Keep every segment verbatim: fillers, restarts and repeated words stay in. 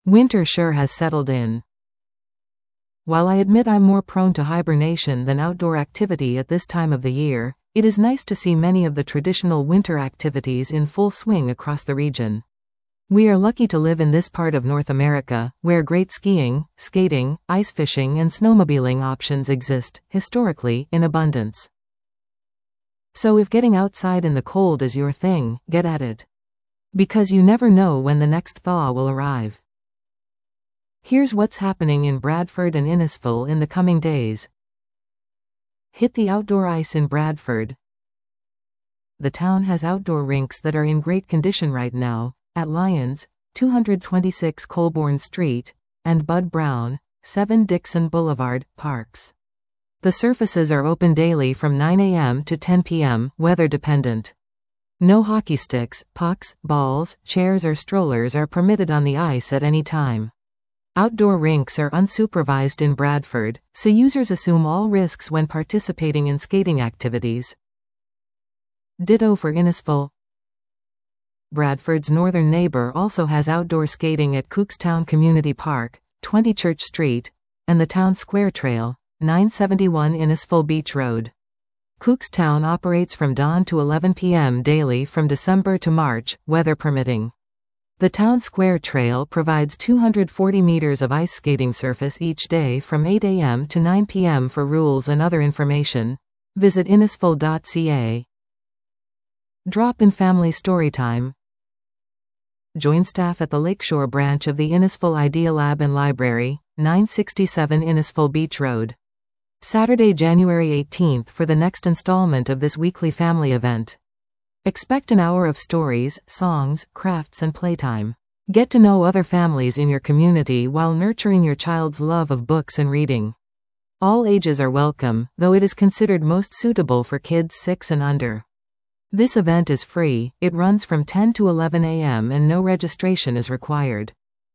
Winter sure has settled in. While I admit I'm more prone to hibernation than outdoor activity at this time of the year, it is nice to see many of the traditional winter activities in full swing across the region. We are lucky to live in this part of North America, where great skiing, skating, ice fishing and snowmobiling options exist, historically, in abundance. So if getting outside in the cold is your thing, get at it. Because you never know when the next thaw will arrive. Here's what's happening in Bradford and Innisfil in the coming days. Hit the outdoor ice in Bradford. The town has outdoor rinks that are in great condition right now, at Lyons, two twenty-six Colborne Street, and Bud Brown, seven Dixon Boulevard, parks. The surfaces are open daily from nine a m to ten p m, weather dependent. No hockey sticks, pucks, balls, chairs or strollers are permitted on the ice at any time. Outdoor rinks are unsupervised in Bradford, so users assume all risks when participating in skating activities. Ditto for Innisfil. Bradford's northern neighbor also has outdoor skating at Cookstown Community Park, twenty Church Street, and the Town Square Trail, nine seventy-one Innisfil Beach Road. Cookstown operates from dawn to eleven p m daily from December to March, weather permitting. The Town Square Trail provides two hundred forty meters of ice skating surface each day from eight a m to nine p m For rules and other information, visit innisfil dot c a. Drop-in family storytime. Join staff at the Lakeshore branch of the Innisfil Idea Lab and Library, nine sixty-seven Innisfil Beach Road. Saturday, January eighteenth for the next installment of this weekly family event. Expect an hour of stories, songs, crafts and playtime. Get to know other families in your community while nurturing your child's love of books and reading. All ages are welcome, though it is considered most suitable for kids six and under. This event is free, it runs from ten to eleven a m and no registration is required.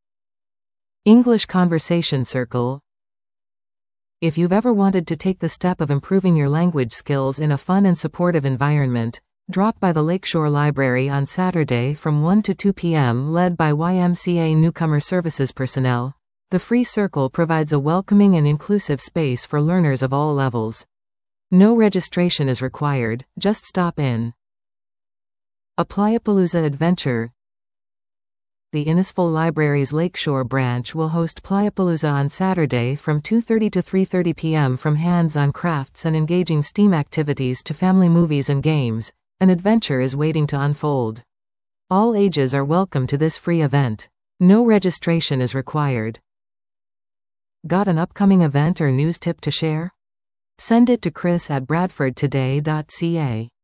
English Conversation Circle. If you've ever wanted to take the step of improving your language skills in a fun and supportive environment, drop by the Lakeshore Library on Saturday from one to two p m led by Y M C A Newcomer Services personnel. The free circle provides a welcoming and inclusive space for learners of all levels. No registration is required, just stop in. A Playapalooza adventure. The Innisfil Library's Lakeshore branch will host Playapalooza on Saturday from two thirty to three thirty p m From hands-on crafts and engaging STEAM activities to family movies and games, an adventure is waiting to unfold. All ages are welcome to this free event. No registration is required. Got an upcoming event or news tip to share? Send it to Chris at bradford today dot c a.